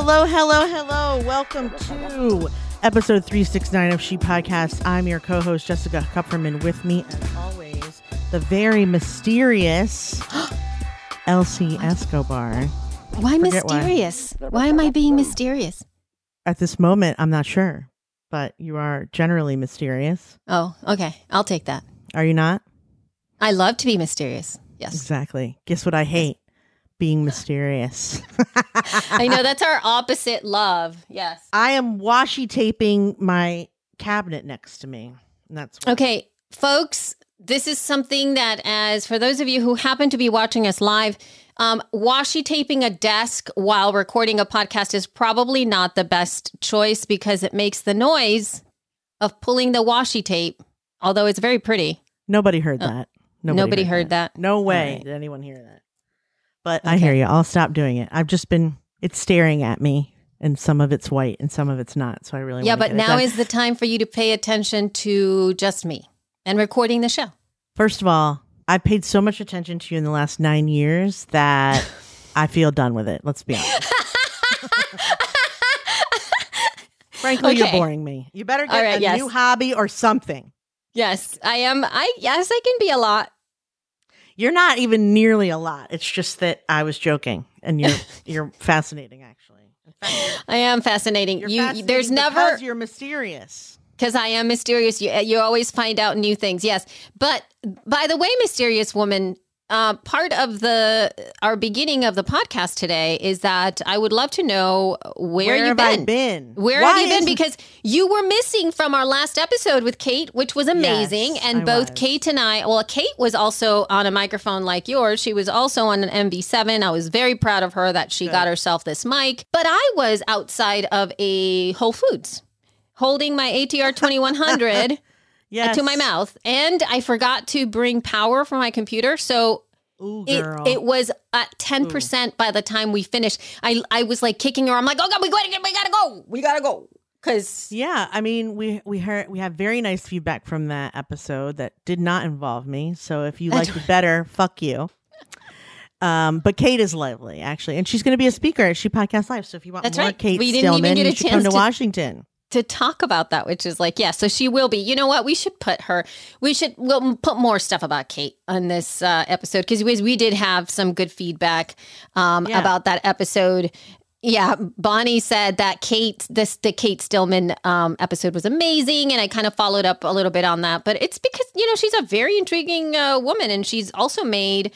Hello, hello, hello. Welcome to episode 369 of She Podcast. I'm your co-host, Jessica Kupferman. With me, as always, the very mysterious Elsie Escobar. Why mysterious? Why am I being mysterious? At this moment, I'm not sure, but you are generally mysterious. Oh, okay. I'll take that. Are you not? I love to be mysterious. Yes. Exactly. Guess what I hate? Being mysterious. I know, that's our opposite love. Yes. I am washi taping my cabinet next to me. And that's what. Okay, folks, this is something that, as for those of you who happen to be watching us live, washi taping a desk while recording a podcast is probably not the best choice because it makes the noise of pulling the washi tape, although it's very pretty. Nobody heard that. Nobody heard that. No way did anyone hear that. But okay. I hear you. I'll stop doing it. It's staring at me, and some of it's white and some of it's not. So I really want to but now is the time for you to pay attention to just me and recording the show. First of all, I paid so much attention to you in the last 9 years that I feel done with it. Let's be honest. Frankly, You're boring me. You better get a new hobby or something. Yes, I am. Yes, I can be a lot. You're not even nearly a lot. It's just that I was joking, and you're fascinating, actually. In fact, I am fascinating. There's never because you're mysterious. Because I am mysterious. You always find out new things. Yes, but by the way, mysterious woman. Part of our beginning of the podcast today is that I would love to know where you've been. Where have you been? Because you were missing from our last episode with Kate, which was amazing. Yes, and both Kate and Kate was also on a microphone like yours. She was also on an MV7. I was very proud of her that she got herself this mic. But I was outside of a Whole Foods holding my ATR 2100 to my mouth. And I forgot to bring power for my computer. So it was at 10% by the time we finished. I was like kicking her. I'm like, oh God, we gotta go. Cause I mean, we have very nice feedback from that episode that did not involve me. So if you liked it better, fuck you. But Kate is lovely, actually. And she's going to be a speaker at She Podcast Live. So if you want more Kate Stillman, you should come to Washington. To talk about that, which is like, so she will be. You know what? We'll put more stuff about Kate on this episode because we did have some good feedback about that episode. Yeah, Bonnie said that the Kate Stillman episode was amazing, and I kind of followed up a little bit on that. But it's because she's a very intriguing woman, and she's also made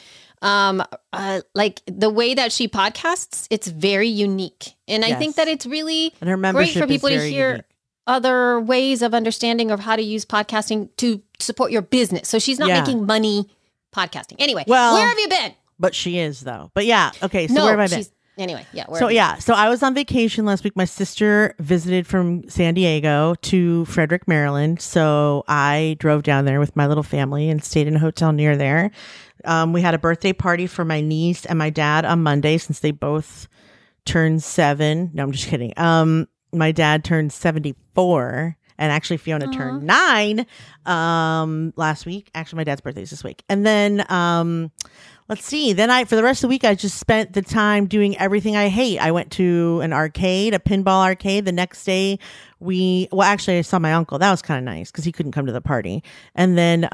like the way that she podcasts, it's very unique. And I think that it's really great for people to hear other ways of understanding of how to use podcasting to support your business. So she's not making money podcasting. Anyway, where have you been? But she is, though. But okay. So where have I been? Anyway, So I was on vacation last week. My sister visited from San Diego to Frederick, Maryland. So I drove down there with my little family and stayed in a hotel near there. We had a birthday party for my niece and my dad on Monday since they both turned 7. No, I'm just kidding. My dad turned 74 and actually Fiona turned 9 last week. Actually, my dad's birthday is this week. And then let's see. Then for the rest of the week, I just spent the time doing everything I hate. I went to an arcade, a pinball arcade. The next day actually I saw my uncle. That was kind of nice because he couldn't come to the party. And then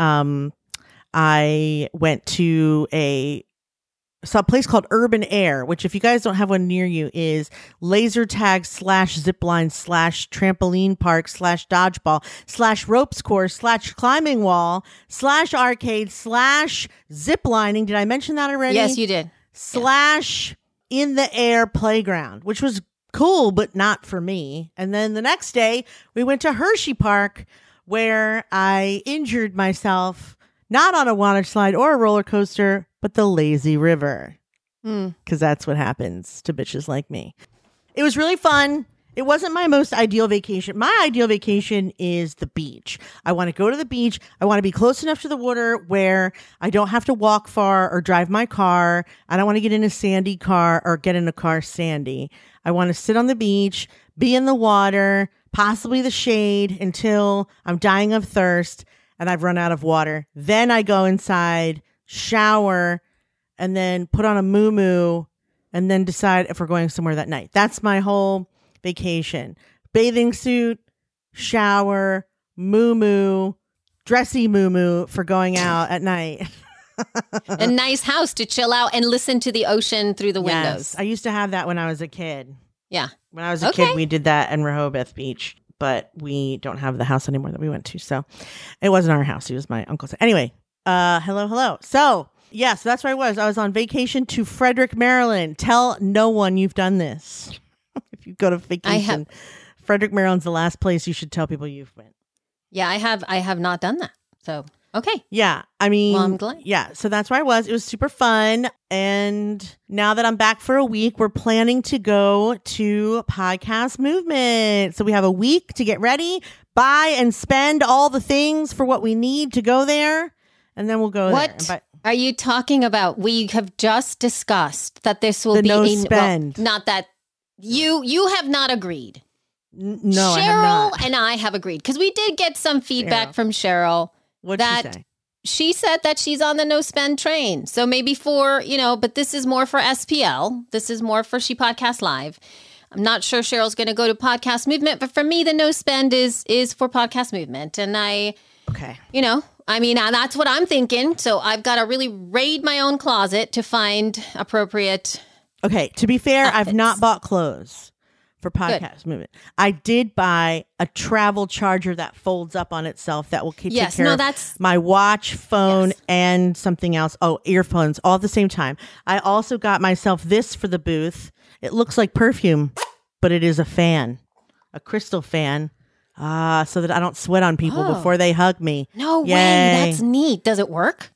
I went to a place called Urban Air, which if you guys don't have one near you is laser tag / zipline / trampoline park / dodgeball / ropes course / climbing wall / arcade / ziplining. Did I mention that already? Yes, you did. / in the air playground, which was cool, but not for me. And then the next day we went to Hershey Park where I injured myself. Not on a water slide or a roller coaster, but the lazy river. Because that's what happens to bitches like me. It was really fun. It wasn't my most ideal vacation. My ideal vacation is the beach. I want to go to the beach. I want to be close enough to the water where I don't have to walk far or drive my car. I don't want to get in a sandy car or get in a car sandy. I want to sit on the beach, be in the water, possibly the shade until I'm dying of thirst and I've run out of water. Then I go inside, shower, and then put on a muumuu and then decide if we're going somewhere that night. That's my whole vacation. Bathing suit, shower, moo-moo, dressy moo-moo for going out at night. A nice house to chill out and listen to the ocean through the windows. I used to have that when I was a kid. Yeah. When I was a kid, we did that in Rehoboth Beach, but we don't have the house anymore that we went to. So it wasn't our house. It was my uncle's. Anyway, hello. So that's where I was. I was on vacation to Frederick, Maryland. Tell no one you've done this. If you go to vacation, Frederick, Maryland's the last place you should tell people you've been. Yeah, I have not done that. So, okay. Yeah, I mean, well, I'm glad. Yeah, so that's where I was. It was super fun. And now that I'm back for a week, we're planning to go to Podcast Movement. So we have a week to get ready, buy and spend all the things for what we need to go there. And then we'll go there. What are you talking about? We have just discussed that this will be no spend. Well, not that you have not agreed. No, Cheryl I have not. and I have agreed because we did get some feedback from Cheryl. What'd she say? She said that she's on the no spend train. So maybe but this is more for SPL. This is more for She Podcast Live. I'm not sure Cheryl's going to go to Podcast Movement, but for me, the no spend is for Podcast Movement. And that's what I'm thinking. So I've got to really raid my own closet to find appropriate. Okay. To be fair, outfits. I've not bought clothes for Podcast Movement. I did buy a travel charger that folds up on itself that will take care of my watch, phone, and something else. Oh, earphones, all at the same time. I also got myself this for the booth. It looks like perfume, but it is a fan, a crystal fan, so that I don't sweat on people before they hug me. No way. That's neat. Does it work?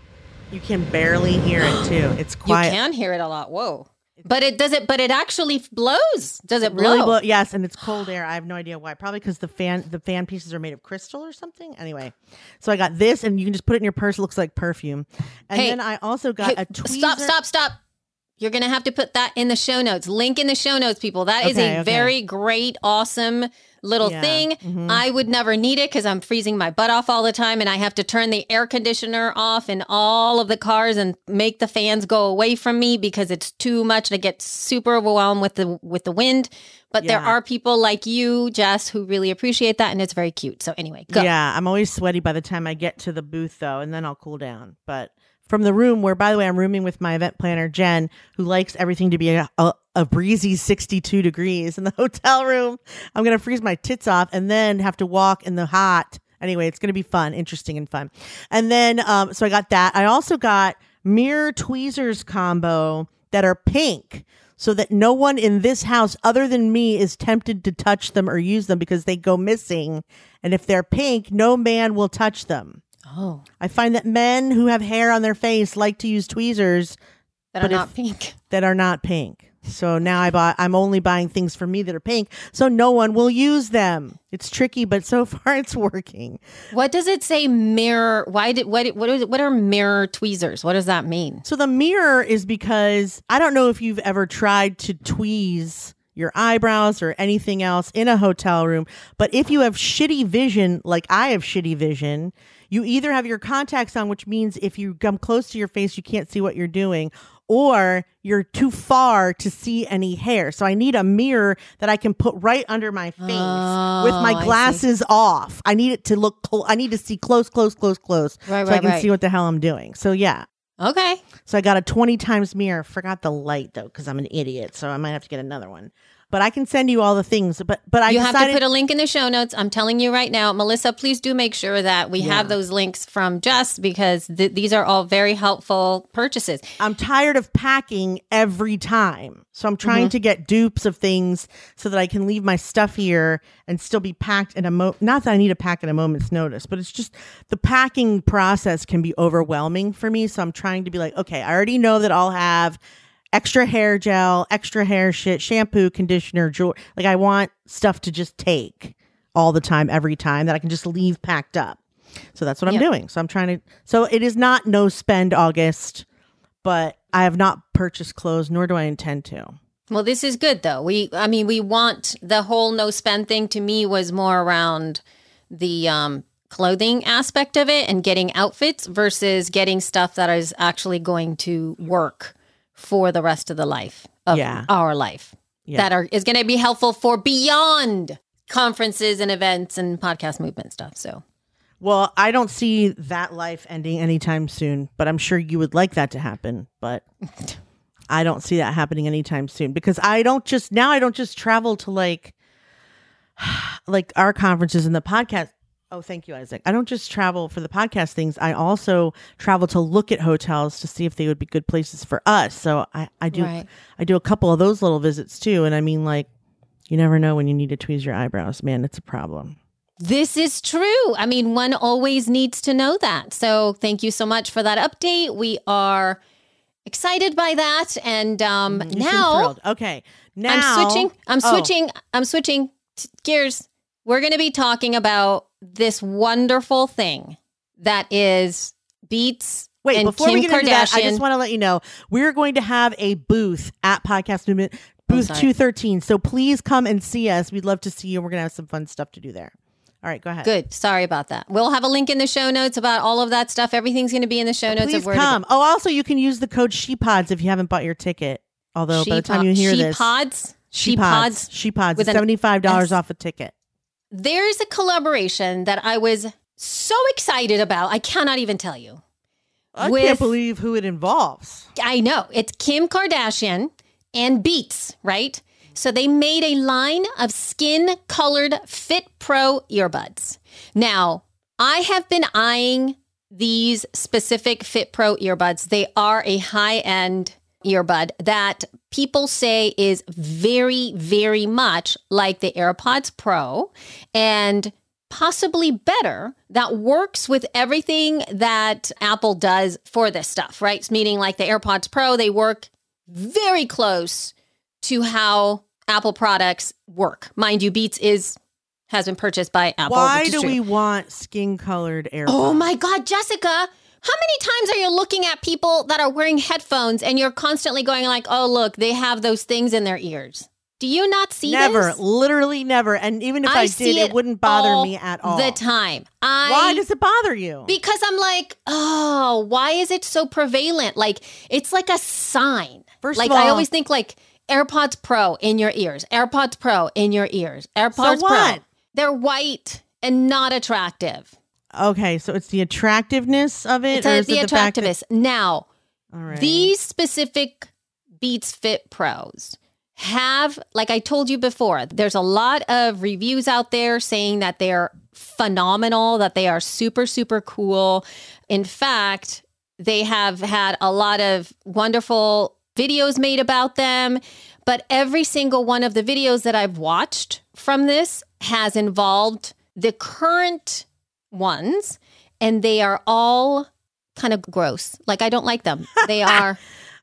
You can barely hear it too. It's quiet. You can hear it a lot. Whoa. But it actually blows. Does it blow? Really blow? Yes, and it's cold air. I have no idea why. Probably because the fan pieces are made of crystal or something. Anyway, so I got this, and you can just put it in your purse. It looks like perfume. And then I also got a tweezer. Stop. You're going to have to put that in the show notes. Link in the show notes, people. That is a very great, awesome little thing. Mm-hmm. I would never need it because I'm freezing my butt off all the time, and I have to turn the air conditioner off in all of the cars and make the fans go away from me because it's too much. I get super overwhelmed with the wind. But there are people like you, Jess, who really appreciate that, and it's very cute. So anyway, go. Yeah, I'm always sweaty by the time I get to the booth, though, and then I'll cool down. But from the room where, by the way, I'm rooming with my event planner, Jen, who likes everything to be a breezy 62 degrees in the hotel room. I'm going to freeze my tits off and then have to walk in the hot. Anyway, it's going to be fun, interesting and fun. And then, so I got that. I also got mirror tweezers combo that are pink so that no one in this house other than me is tempted to touch them or use them because they go missing. And if they're pink, no man will touch them. Oh, I find that men who have hair on their face like to use tweezers that are not pink. That are not pink. So now I'm only buying things for me that are pink, so no one will use them. It's tricky, but so far it's working. What does it say? Mirror? What are mirror tweezers? What does that mean? So the mirror is because I don't know if you've ever tried to tweeze your eyebrows or anything else in a hotel room, but if you have shitty vision, like I have shitty vision, you either have your contacts on, which means if you come close to your face, you can't see what you're doing, or you're too far to see any hair. So I need a mirror that I can put right under my face with my glasses off. I need it to look I need to see close. Right, so I can see what the hell I'm doing. So yeah. Okay. So I got a 20 times mirror. Forgot the light though, because I'm an idiot. So I might have to get another one. But I can send you all the things. But I have to put a link in the show notes. I'm telling you right now, Melissa, please do make sure that we have those links from Jess because these are all very helpful purchases. I'm tired of packing every time. So I'm trying to get dupes of things so that I can leave my stuff here and still be packed in not that I need to pack at a moment's notice, but it's just the packing process can be overwhelming for me. So I'm trying to be like, okay, I already know that I'll have extra hair gel, extra hair shit, shampoo, conditioner, jewelry. Like I want stuff to just take all the time, every time that I can just leave packed up. So that's what I'm doing. So I'm trying to, so it is not no spend August, but I have not purchased clothes, nor do I intend to. Well, this is good though. We want the whole no spend thing to me was more around the, clothing aspect of it and getting outfits versus getting stuff that is actually going to work for the rest of the life of our life that is going to be helpful for beyond conferences and events and podcast movement stuff. So, well, I don't see that life ending anytime soon, but I'm sure you would like that to happen. But I don't see that happening anytime soon because I don't just travel to like our conferences and the podcast. Oh, thank you, Isaac. I don't just travel for the podcast things. I also travel to look at hotels to see if they would be good places for us. So I do a couple of those little visits too. And I mean, like, you never know when you need to tweeze your eyebrows, man. It's a problem. This is true. I mean, one always needs to know that. So thank you so much for that update. We are excited by that. And now, okay, now I'm switching gears. We're going to be talking about this wonderful thing that is Beats. Wait, and before Kim we get into that, I Kardashian. just want to let you know we're going to have a booth at Podcast Movement, booth 213. So please come and see us. We'd love to see you. We're going to have some fun stuff to do there. All right, go ahead. Good. Sorry about that. We'll have a link in the show notes about all of that stuff. Everything's going to be in the show notes. Please come. Oh, also, you can use the code ShePods if you haven't bought your ticket. Although by the time you hear this, ShePods, it's $75 off a ticket. There's a collaboration that I was so excited about. I cannot even tell you. I can't believe who it involves. I know. It's Kim Kardashian and Beats, right? So they made a line of skin-colored Fit Pro earbuds. Now, I have been eyeing these specific Fit Pro earbuds. They are a high-end earbud that people say is very, very much like the AirPods Pro and possibly better, that works with everything that Apple does for this stuff, right? Meaning like the AirPods Pro, they work very close to how Apple products work. Mind you, Beats has been purchased by Apple. Why do we want skin-colored AirPods? Oh my God, Jessica. How many times are you looking at people that are wearing headphones and you're constantly going like, oh, look, they have those things in their ears? Do you not see Never, this? Literally never. And even if I did, it wouldn't bother me at all. The time. Why does it bother you? Because I'm like, oh, why is it so prevalent? Like, it's like a sign. First of all, I all, always think like AirPods Pro in your ears, AirPods Pro in your ears, AirPods Pro. They're white and not attractive. Okay, so it's the attractiveness of it? It's the attractiveness. Now, right. These specific Beats Fit Pros have, like I told you before, there's a lot of reviews out there saying that they're phenomenal, that they are super, super cool. In fact, they have had a lot of wonderful videos made about them. But every single one of the videos that I've watched from this has involved the current ones, and they are all kind of gross. Like, I don't like them. They are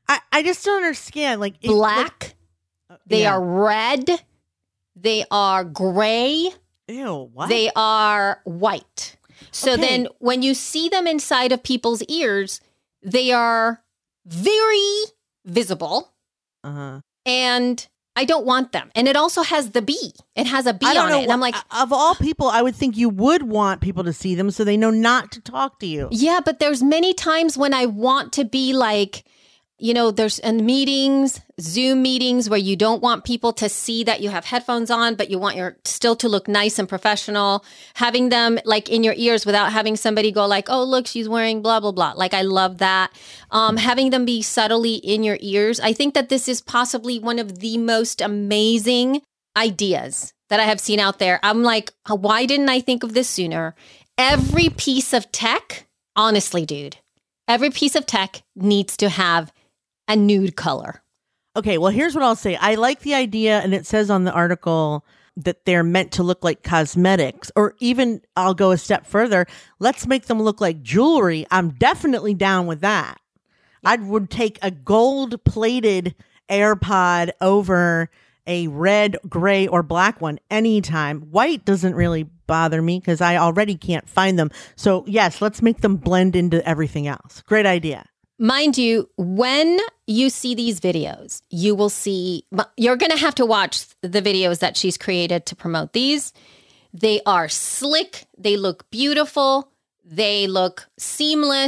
I just don't understand. Like black. They are red. They are gray. Ew, what? They are white. So then when you see them inside of people's ears, they are very visible. Uh-huh. And I don't want them. And it also has the B. It has a B on it. And I'm like, of all people, I would think you would want people to see them so they know not to talk to you. Yeah, but there's many times when I want to be like, you know, there's in meetings, Zoom meetings where you don't want people to see that you have headphones on, but you want your still to look nice and professional. Having them like in your ears without having somebody go like, oh, look, she's wearing blah, blah, blah. Like, I love that. Having them be subtly in your ears. I think that this is possibly one of the most amazing ideas that I have seen out there. I'm like, why didn't I think of this sooner? Every piece of tech, honestly, dude, every piece of tech needs to have a nude color. Okay, well, here's what I'll say. I like the idea, and it says on the article that they're meant to look like cosmetics, or even I'll go a step further. Let's make them look like jewelry. I'm definitely down with that. I would take a gold-plated AirPod over a red, gray, or black one anytime. White doesn't really bother me because I already can't find them. So yes, let's make them blend into everything else. Great idea. Mind you, when you see these videos, you will see, you're going to have to watch the videos that she's created to promote these. They are slick. They look beautiful. They look seamless.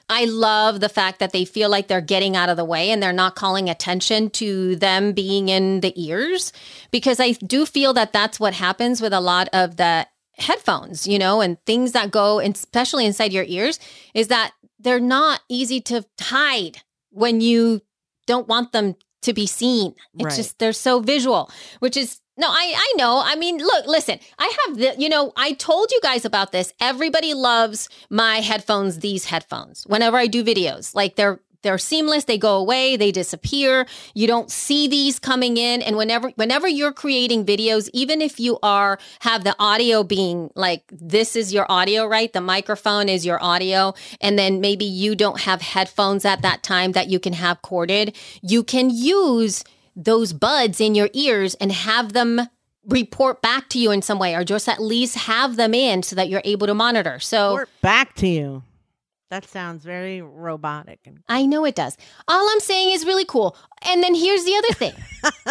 I love the fact that they feel like they're getting out of the way and they're not calling attention to them being in the ears, because I do feel that that's what happens with a lot of the headphones, and things that go, and especially inside your ears, is that they're not easy to hide when you don't want them to be seen. It's just, they're so visual, which is, no, I know. I mean, look, listen, I have I told you guys about this. Everybody loves my headphones, these headphones, whenever I do videos. Like they're seamless. They go away. They disappear. You don't see these coming in. And whenever you're creating videos, even if you have the audio being like, this is your audio, right? The microphone is your audio. And then maybe you don't have headphones at that time that you can have corded. You can use those buds in your ears and have them report back to you in some way, or just at least have them in so that you're able to monitor. So report back to you. That sounds very robotic. I know it does. All I'm saying is really cool. And then here's the other thing.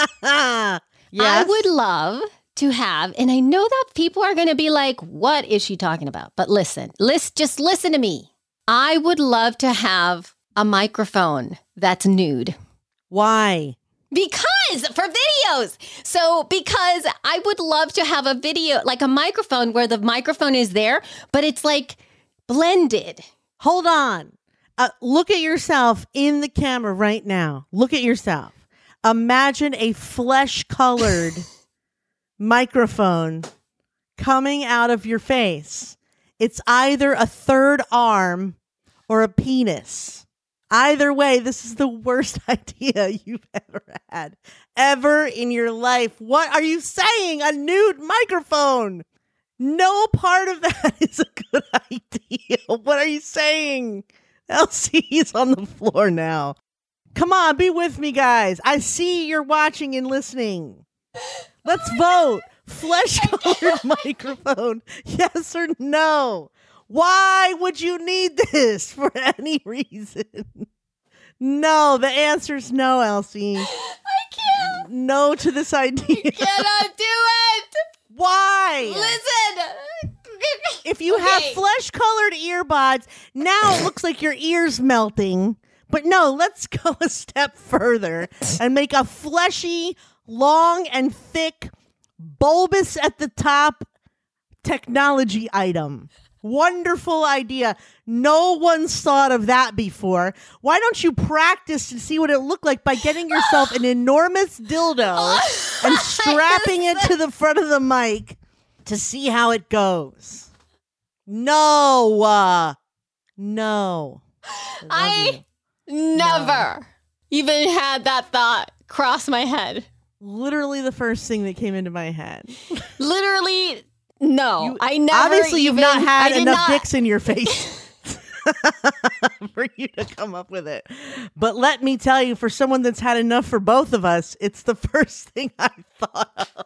Yes? I would love to have, and I know that people are going to be like, what is she talking about? But just listen to me. I would love to have a microphone that's nude. Why? Because for videos. Because I would love to have a video, like a microphone where the microphone is there, but it's like blended. Hold on. Look at yourself in the camera right now. Look at yourself. Imagine a flesh-colored microphone coming out of your face. It's either a third arm or a penis. Either way, this is the worst idea you've ever had, ever in your life. What are you saying? A nude microphone? No part of that is a good idea. What are you saying? Elsie's on the floor now. Come on, be with me, guys. I see you're watching and listening. Let's vote. Flesh-colored microphone. Yes or no? Why would you need this for any reason? No, the answer's no, Elsie. I can't. No to this idea. You cannot do it. Why? Listen. If you have flesh-colored earbuds, now it looks like your ear's melting. But no, let's go a step further and make a fleshy, long and thick, bulbous at the top technology item. Wonderful idea. No one's thought of that before. Why don't you practice to see what it looked like by getting yourself an enormous dildo and strapping it to the front of the mic to see how it goes? No. No. I never even had that thought cross my head. Literally the first thing that came into my head. Literally, no. I never. Obviously, you've not had enough dicks in your face for you to come up with it. But let me tell you, for someone that's had enough for both of us, it's the first thing I thought of.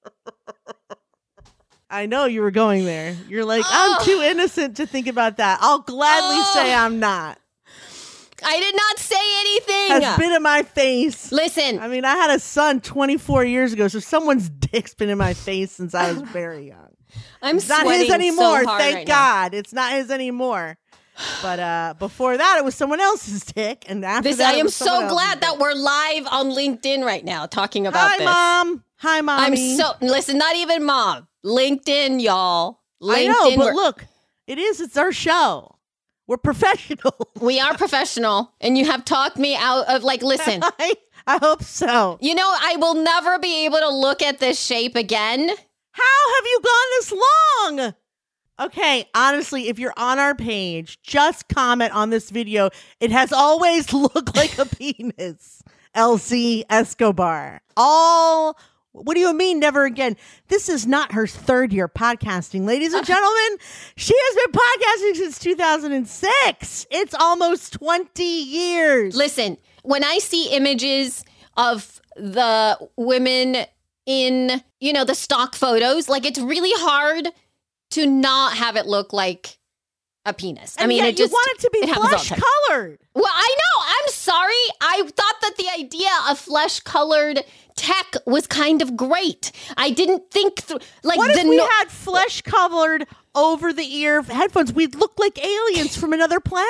I know you were going there. You're like, I'm too innocent to think about that. I'll gladly say I'm not. I did not say anything. Has been in my face. Listen. I mean, I had a son 24 years ago, so someone's dick's been in my face since I was very young. It's not his anymore. So thank God. It's not his anymore. But before that, it was someone else's dick. And after that, I am so glad that we're live on LinkedIn right now talking about this. Hi, Mom. Hi, Mommy. Listen, not even Mom. LinkedIn, y'all. LinkedIn, I know, but look, it's our show. We're professional. We are professional. And you have talked me out of, listen. I hope so. I will never be able to look at this shape again. How have you gone this long? Okay, honestly, if you're on our page, just comment on this video. It has always looked like a penis. Elsie Escobar. What do you mean never again? This is not her third year podcasting, ladies and gentlemen. She has been podcasting since 2006. It's almost 20 years. Listen, when I see images of the women in, the stock photos, it's really hard to not have it look like a penis. And you want it to be flesh colored. Well, I know. I'm sorry. I thought that the idea of flesh colored tech was kind of great. I didn't think through. What if we had flesh colored over the ear headphones? We'd look like aliens from another planet.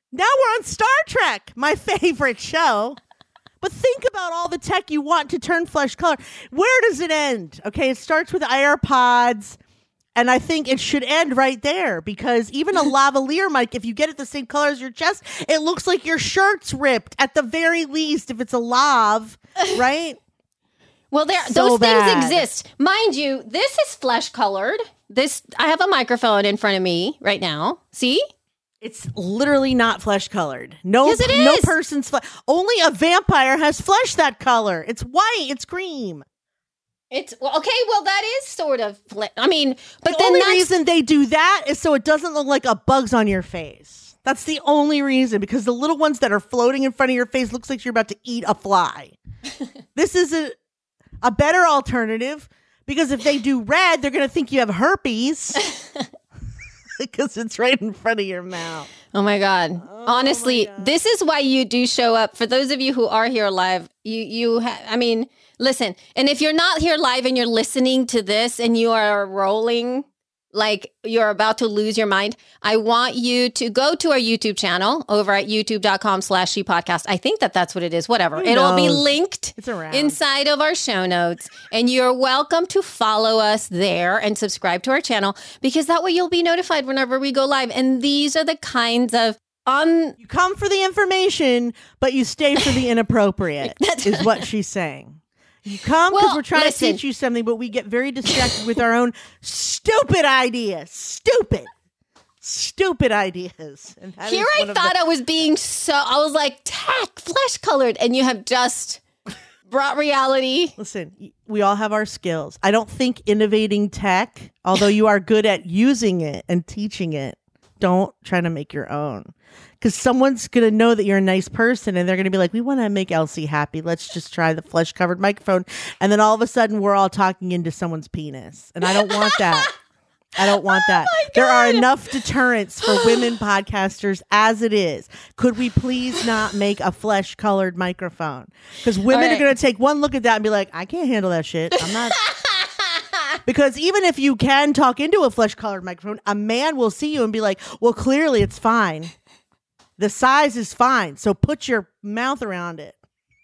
Now we're on Star Trek, my favorite show. But think about all the tech you want to turn flesh color. Where does it end? Okay, it starts with AirPods, and I think it should end right there because even a lavalier mic, if you get it the same color as your chest, it looks like your shirt's ripped at the very least if it's a lav, right? Well, those things exist. Mind you, this is flesh colored. I have a microphone in front of me right now. See? It's literally not flesh colored. No, yes, it is. No person's flesh. Only a vampire has flesh that color. It's white. It's cream. It's okay. Well, that is sort of. I mean, but the only reason they do that is so it doesn't look like a bug's on your face. That's the only reason, because the little ones that are floating in front of your face looks like you're about to eat a fly. This is a better alternative, because if they do red, they're going to think you have herpes because it's right in front of your mouth. Oh my God. Honestly, this is why you do show up. For those of you who are here live, I mean, listen, and if you're not here live and you're listening to this and you are rolling like you're about to lose your mind, I want you to go to our YouTube channel over at youtube.com/shepodcast. I think that's what it is. Whatever. It'll be linked inside of our show notes. And you're welcome to follow us there and subscribe to our channel, because that way you'll be notified whenever we go live. And these are the kinds of you come for the information, but you stay for the inappropriate, is what she's saying. You come because we're trying to teach you something, but we get very distracted with our own stupid ideas. Stupid ideas. And here I thought I was being I was like, tech, flesh colored, and you have just brought reality. Listen, we all have our skills. I don't think innovating tech, although you are good at using it and teaching it, don't try to make your own. Because someone's going to know that you're a nice person and they're going to be like, we want to make Elsie happy. Let's just try the flesh covered microphone. And then all of a sudden we're all talking into someone's penis. And I don't want that. I don't want that. There are enough deterrents for women podcasters as it is. Could we please not make a flesh colored microphone? Because women are going to take one look at that and be like, I can't handle that shit. I'm not. Because even if you can talk into a flesh colored microphone, a man will see you and be like, well, clearly it's fine. The size is fine. So put your mouth around it.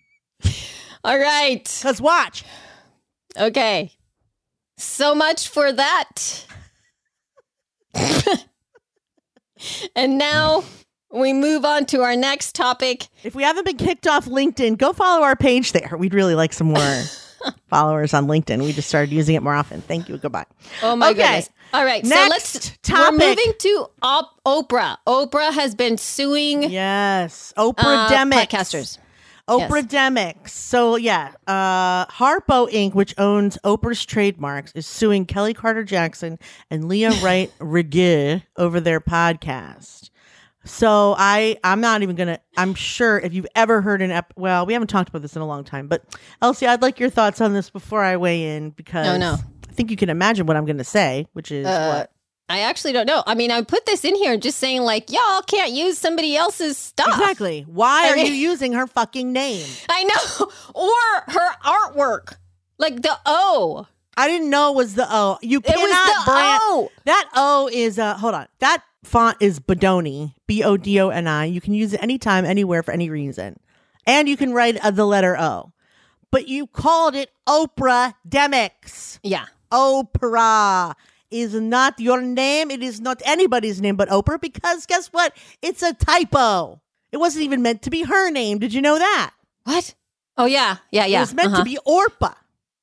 All right. Because watch. Okay. So much for that. And now we move on to our next topic. If we haven't been kicked off LinkedIn, go follow our page there. We'd really like some more followers on LinkedIn. We just started using it more often. Thank you. Goodbye. Oh my goodness. All right. Next so we're moving to Oprah. Oprah has been suing. Yes. Oprah-demics. Podcasters. Oprah-demics. So Harpo Inc., which owns Oprah's trademarks, is suing Kelly Carter Jackson and Leah Wright Regier over their podcast. So I'm not even going to, I'm sure if you've ever heard well, we haven't talked about this in a long time, but Elsie, I'd like your thoughts on this before I weigh in, because I think you can imagine what I'm going to say, which is what? I actually don't know. I mean, I put this in here just saying like, y'all can't use somebody else's stuff. Exactly. Why are you using her fucking name? I know. Or her artwork. Like the O. I didn't know it was the O. You cannot O. That O is, hold on. That font is Bodoni, Bodoni. You can use it anytime, anywhere, for any reason. And you can write the letter O. But you called it Oprah-demics. Yeah. Oprah is not your name. It is not anybody's name but Oprah, because guess what? It's a typo. It wasn't even meant to be her name. Did you know that? What? Oh, yeah. Yeah. It was meant to be Orpah.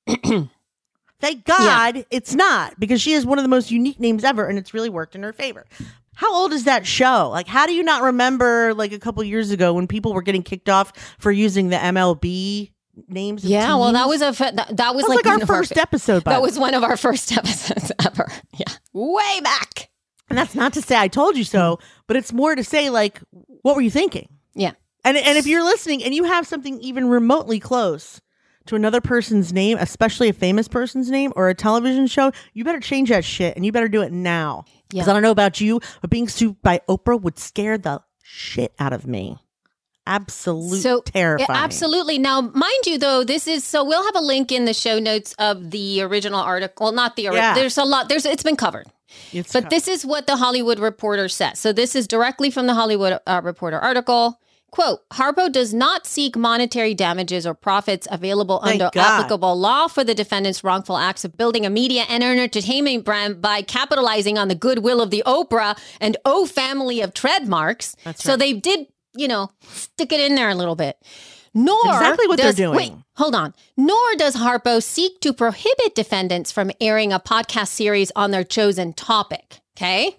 Thank God it's not, because she is one of the most unique names ever, and it's really worked in her favor. How old is that show? Like, how do you not remember, like, a couple years ago when people were getting kicked off for using the MLB names? Yeah, well, that was like our first episode. That was one of our first episodes ever. Yeah, way back. And that's not to say I told you so, but it's more to say, like, what were you thinking? Yeah. And if you're listening and you have something even remotely close to another person's name, especially a famous person's name or a television show, you better change that shit, and you better do it now. Because I don't know about you, but being sued by Oprah would scare the shit out of me. Terrifying. Yeah, absolutely. Now, mind you, though, we'll have a link in the show notes of the original article. Well, not the original. Yeah. There's a lot. It's been covered. But this is what the Hollywood Reporter says. So this is directly from the Hollywood Reporter article. Quote, Harpo does not seek monetary damages or profits available under applicable law for the defendant's wrongful acts of building a media and entertainment brand by capitalizing on the goodwill of the Oprah and O family of trademarks. That's right. So they did, stick it in there a little bit. Nor That's exactly what they're doing. Wait, hold on. Nor does Harpo seek to prohibit defendants from airing a podcast series on their chosen topic. Okay?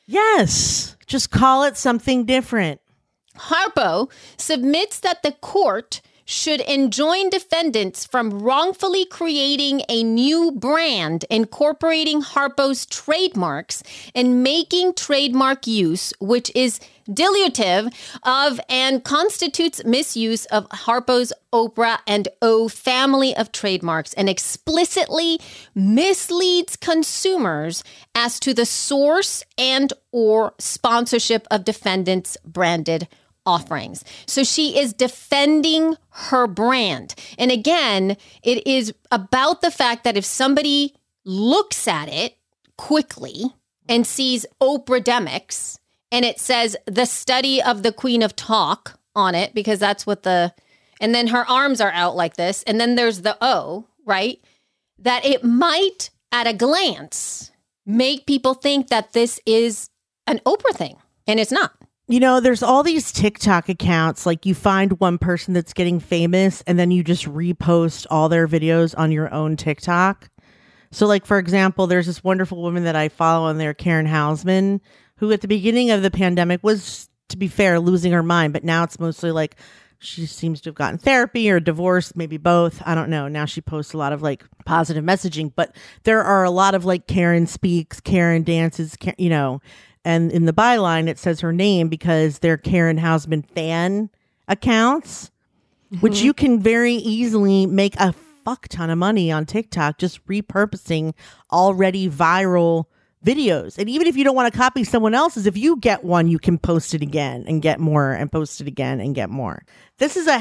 Yes. Just call it something different. Harpo submits that the court should enjoin defendants from wrongfully creating a new brand incorporating Harpo's trademarks and making trademark use, which is dilutive of and constitutes misuse of Harpo's Oprah and O family of trademarks and explicitly misleads consumers as to the source and or sponsorship of defendants' branded offerings. So she is defending her brand. And again, it is about the fact that if somebody looks at it quickly and sees Oprah-demics and it says the study of the Queen of Talk on it, because that's what and then her arms are out like this, and then there's the O, right? That it might, at a glance, make people think that this is an Oprah thing, and it's not. There's all these TikTok accounts, like you find one person that's getting famous and then you just repost all their videos on your own TikTok. So like, for example, there's this wonderful woman that I follow on there, Karen Hausman, who at the beginning of the pandemic was, to be fair, losing her mind. But now it's mostly like she seems to have gotten therapy or divorced, maybe both. I don't know. Now she posts a lot of like positive messaging, but there are a lot of like Karen speaks, Karen dances, and in the byline, it says her name because they're Karen Hausman fan accounts, which you can very easily make a fuck ton of money on TikTok just repurposing already viral videos. And even if you don't want to copy someone else's, if you get one, you can post it again and get more and post it again and get more. This is a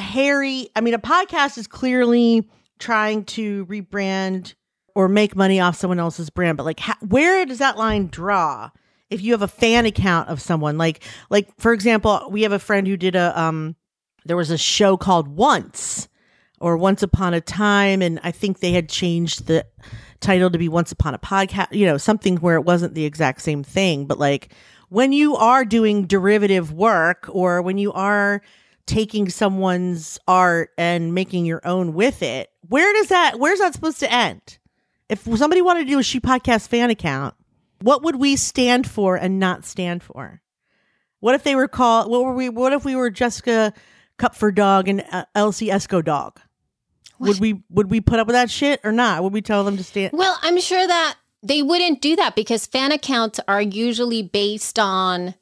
podcast is clearly trying to rebrand or make money off someone else's brand. But like, where does that line draw? If you have a fan account of someone, like for example, we have a friend who did there was a show called Once Upon a Time. And I think they had changed the title to be Once Upon a Podcast, something where it wasn't the exact same thing. But like when you are doing derivative work or when you are taking someone's art and making your own with it, where's that supposed to end? If somebody wanted to do a She Podcast fan account, what would we stand for and not stand for? What if they were called? What if we were Jessica Cupford Dog and Elsie Esco Dog? What? Would we put up with that shit or not? Would we tell them to stand? Well, I'm sure that they wouldn't do that because fan accounts are usually based on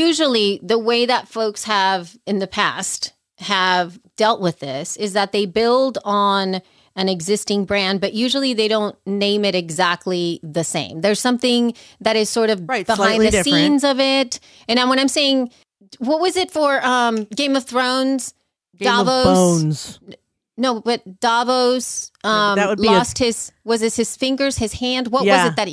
the way that folks have in the past have dealt with this is that they build on an existing brand, but usually they don't name it exactly the same. There's something that is sort of behind the scenes of it. And when I'm saying, what was it for Game of Thrones? Davos. Of Bones. No, but Davos lost his fingers, his hand? What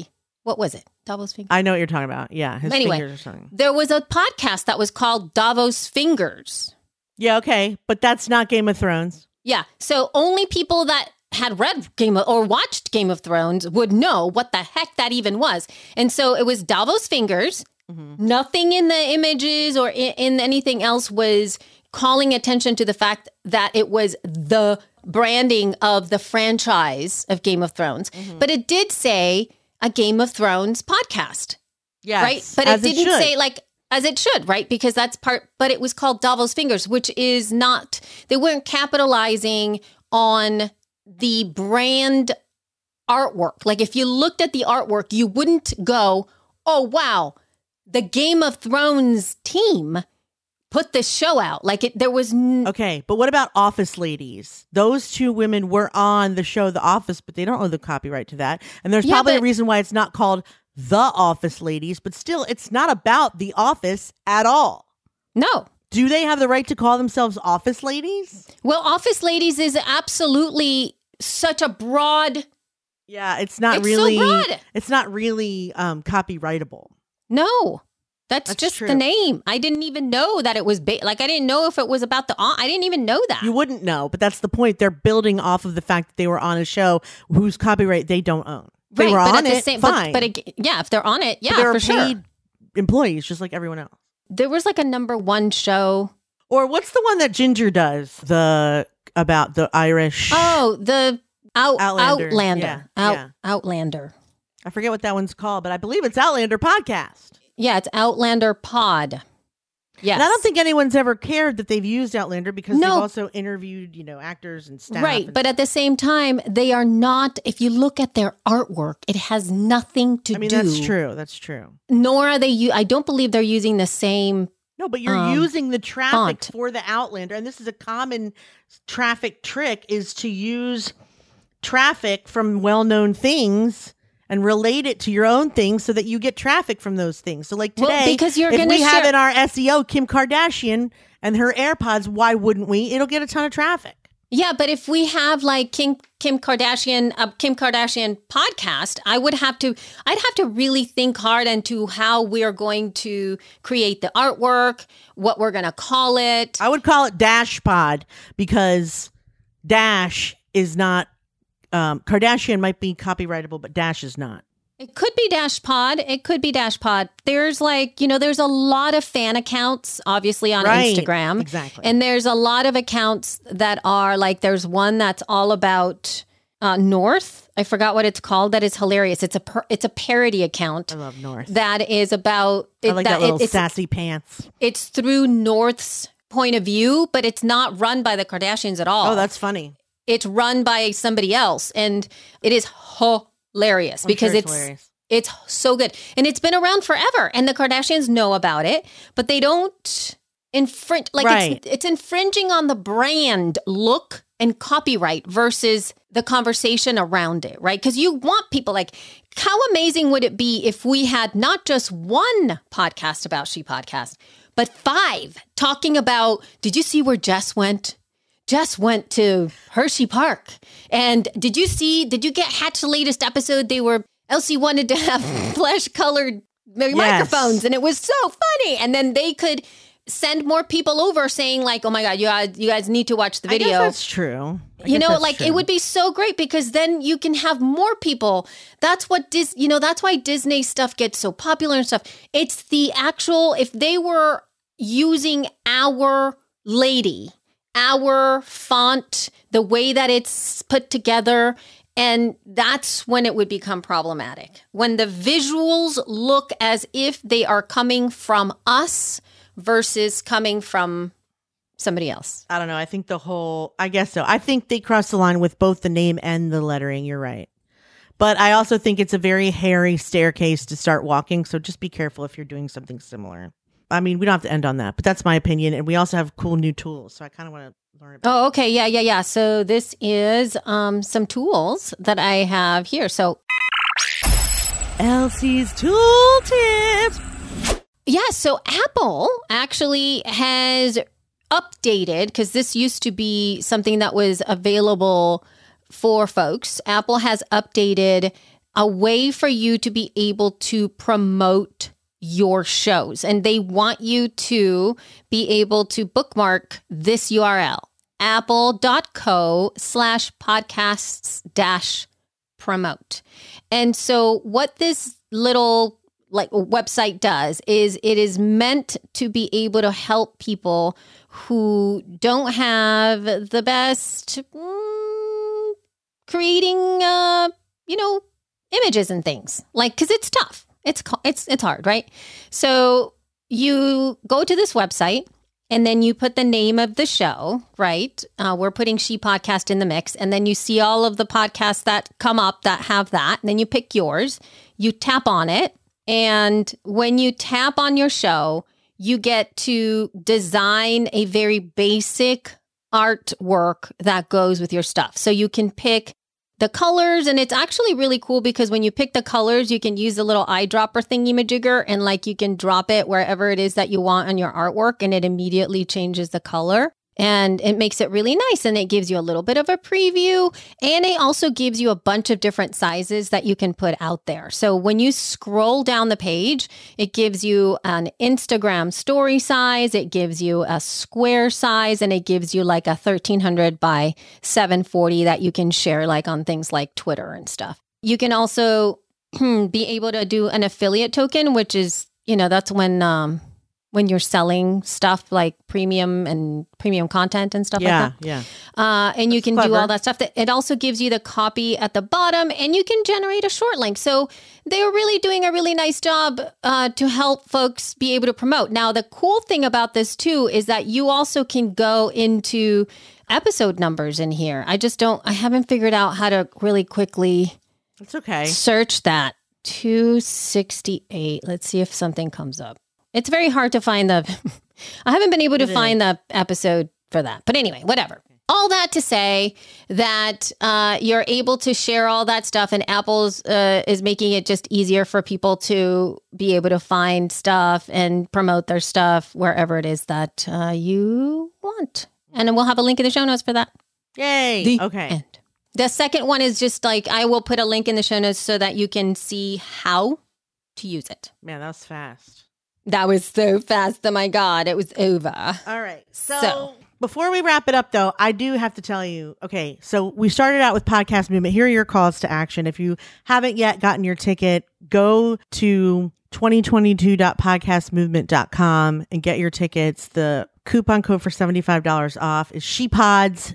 was it? Davos fingers? I know what you're talking about. Yeah, his fingers or something. There was a podcast that was called Davos Fingers. Yeah, okay. But that's not Game of Thrones. Yeah. So only people that had read or watched Game of Thrones would know what the heck that even was. And so it was Davos Fingers. Mm-hmm. Nothing in the images or in anything else was calling attention to the fact that it was the branding of the franchise of Game of Thrones. Mm-hmm. But it did say a Game of Thrones podcast. Yes. Right? But it didn't say as it should, right? Because that's but it was called Davos Fingers, which is not, they weren't capitalizing on the brand artwork. Like if you looked at the artwork, you wouldn't go, oh, wow, the Game of Thrones team put this show out. Like there was... Okay, but what about Office Ladies? Those two women were on the show The Office, but they don't own the copyright to that. And there's probably a reason why it's not called The Office Ladies, but still, it's not about The Office at all. No. Do they have the right to call themselves Office Ladies? Well, Office Ladies is absolutely such a broad Yeah, it's not It's really. so broad. It's not really copyrightable. No. That's just true. the name. I didn't even know that it was I didn't know if it was about I didn't even know that. You wouldn't know, but that's the point. They're building off of the fact that they were on a show whose copyright they don't own. They were on it, fine. But if they're on it, yeah, they're for paid sure. employees just like everyone else. There was like a number one show. Or what's the one that Ginger does? About the Irish. Oh, the Outlander. Outlander. Yeah. Outlander. I forget what that one's called, but I believe it's Outlander Podcast. Yeah, it's Outlander Pod. Yes. And I don't think anyone's ever cared that they've used Outlander because they've also interviewed, actors and staff. Right. But at the same time, they are not, if you look at their artwork, it has nothing to do. That's true. That's true. Nor are they, I don't believe they're using the same. No, but you're using the traffic font for the Outlander. And this is a common traffic trick, is to use traffic from well-known things and relate it to your own things so that you get traffic from those things. So like today, because you're if we have in our SEO Kim Kardashian and her AirPods, why wouldn't we? It'll get a ton of traffic. Yeah, but if we have like Kim Kardashian podcast, I'd have to really think hard into how we are going to create the artwork, what we're going to call it. I would call it Dash Pod because Dash is not, Kardashian might be copyrightable, but Dash is not. It could be Dash Pod. It could be Dash Pod. There's there's a lot of fan accounts, obviously, on Instagram. Exactly. And there's a lot of accounts that are like, there's one that's all about North. I forgot what it's called. That is hilarious. It's a parody account. I love North. That is about. I like that little sassy pants. It's through North's point of view, but it's not run by the Kardashians at all. Oh, that's funny. It's run by somebody else. And it is hilarious because it's so good, and it's been around forever, and the Kardashians know about it, but they don't infringe. It's infringing on the brand look and copyright versus the conversation around it, right? Because you want people like, how amazing would it be if we had not just one podcast about She Podcast, but 5 talking about, did you see where Jess went? Jess went to Hershey Park. And did you get Hatch's latest episode? Elsie wanted to have flesh-colored microphones, and it was so funny. And then they could send more people over saying like, oh my God, you guys need to watch the video. I guess that's true. It would be so great because then you can have more people. That's what that's why Disney stuff gets so popular and stuff. It's the actual, if they were using our lady, our font, the way that it's put together, and that's when it would become problematic. When the visuals look as if they are coming from us versus coming from somebody else. I don't know. I guess so. I think they cross the line with both the name and the lettering. You're right. But I also think it's a very hairy staircase to start walking. So just be careful if you're doing something similar. I mean, we don't have to end on that, but that's my opinion. And we also have cool new tools. So I kind of want to learn about. Oh, okay. Yeah. So this is some tools that I have here. So Elsie's Tool Tips. Yeah. So Apple actually has updated, because this used to be something that was available for folks. Apple has updated a way for you to be able to promote your shows, and they want you to be able to bookmark this URL, apple.co/podcasts-promote. And so what this little website does is it is meant to be able to help people who don't have the best creating images and things, because it's tough. It's hard, right? So you go to this website and then you put the name of the show, right? We're putting She Podcast in the mix. And then you see all of the podcasts that come up that have that. And then you pick yours. You tap on it. And when you tap on your show, you get to design a very basic artwork that goes with your stuff. So you can pick the colors, and it's actually really cool because when you pick the colors, you can use the little eyedropper thingy-majigger, and you can drop it wherever it is that you want on your artwork, and it immediately changes the color. And it makes it really nice. And it gives you a little bit of a preview. And it also gives you a bunch of different sizes that you can put out there. So when you scroll down the page, it gives you an Instagram story size. It gives you a square size. And it gives you like a 1300 by 740 that you can share like on things like Twitter and stuff. You can also be able to do an affiliate token, which is, that's when you're selling stuff like premium content and stuff like that. Yeah. And you can do all that stuff. It also gives you the copy at the bottom, and you can generate a short link. So they're really doing a really nice job to help folks be able to promote. Now, the cool thing about this too is that you also can go into episode numbers in here. I haven't figured out how to really quickly search that. 268. Let's see if something comes up. It's very hard to find I haven't been able to find the episode for that. But anyway, whatever. All that to say that you're able to share all that stuff, and Apple's is making it just easier for people to be able to find stuff and promote their stuff wherever it is that you want. And then we'll have a link in the show notes for that. Yay. Okay. End. The second one is just like, I will put a link in the show notes so that you can see how to use it. Man, that was fast. That was so fast. Oh my God, it was over. All right. So before we wrap it up, though, I do have to tell you, okay, so we started out with Podcast Movement. Here are your calls to action. If you haven't yet gotten your ticket, go to 2022.podcastmovement.com and get your tickets. The coupon code for $75 off is ShePods,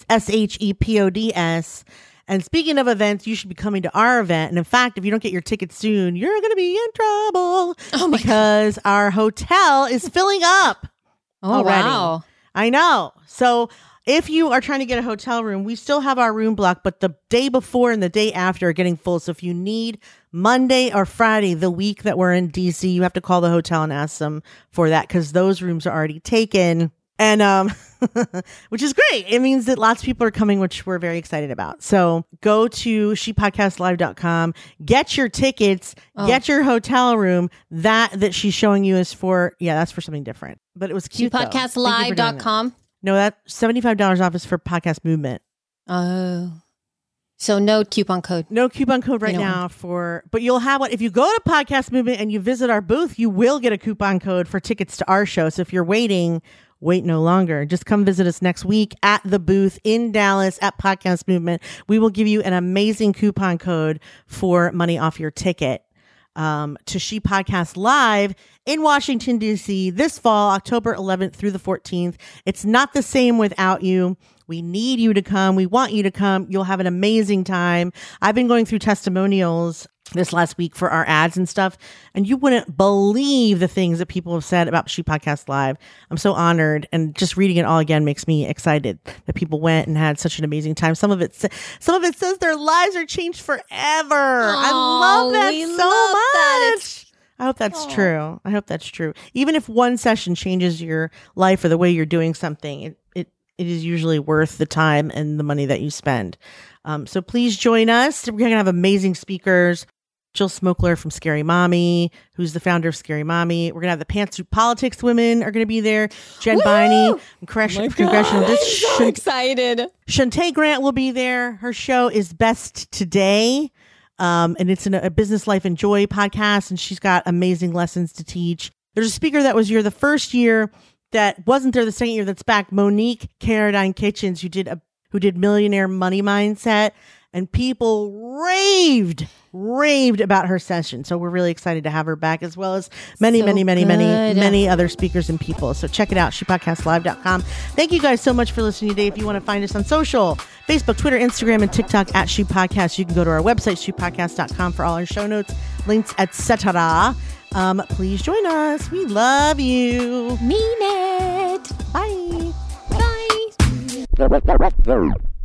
SHEPODS. And speaking of events, you should be coming to our event. And in fact, if you don't get your tickets soon, you're going to be in trouble because our hotel is filling up already. Wow. I know. So if you are trying to get a hotel room, we still have our room block, but the day before and the day after are getting full. So if you need Monday or Friday, the week that we're in DC, you have to call the hotel and ask them for that because those rooms are already taken. And, which is great. It means that lots of people are coming, which we're very excited about. So go to shepodcastlive.com, get your tickets, get your hotel room. That she's showing you is for, that's for something different, but it was cute. Shepodcastlive.com. No, that $75 off is for Podcast Movement. Oh, so no coupon code. No coupon code right now but you'll have one. If you go to Podcast Movement and you visit our booth, you will get a coupon code for tickets to our show. So if you're wait no longer. Just come visit us next week at the booth in Dallas at Podcast Movement. We will give you an amazing coupon code for money off your ticket to She Podcast Live in Washington, D.C. this fall, October 11th through the 14th. It's not the same without you. We need you to come. We want you to come. You'll have an amazing time. I've been going through testimonials this last week for our ads and stuff, and you wouldn't believe the things that people have said about She Podcast Live. I'm so honored, and just reading it all again makes me excited that people went and had such an amazing time. Some of it says their lives are changed forever. I love that so much. I hope that's true. I hope that's true. Even if one session changes your life or the way you're doing something, it is usually worth the time and the money that you spend. So please join us. We're going to have amazing speakers. Jill Smokler from Scary Mommy, who's the founder of Scary Mommy. We're going to have the Pantsuit Politics women are going to be there. Jen Biney, Congressional District. So excited. Shantae Grant will be there. Her show is Best Today. And it's a Business Life and Joy podcast. And she's got amazing lessons to teach. There's a speaker that was here the first year that wasn't there the second year that's back. Monique Carradine Kitchens, who did Millionaire Money Mindset. And people raved about her session. So we're really excited to have her back, as well as many other speakers and people. So check it out, shepodcastlive.com. Thank you guys so much for listening today. If you want to find us on social, Facebook, Twitter, Instagram, and TikTok at She Podcast, you can go to our website, shepodcast.com, for all our show notes, links, etc. Please join us. We love you. Mean it. Bye. Bye.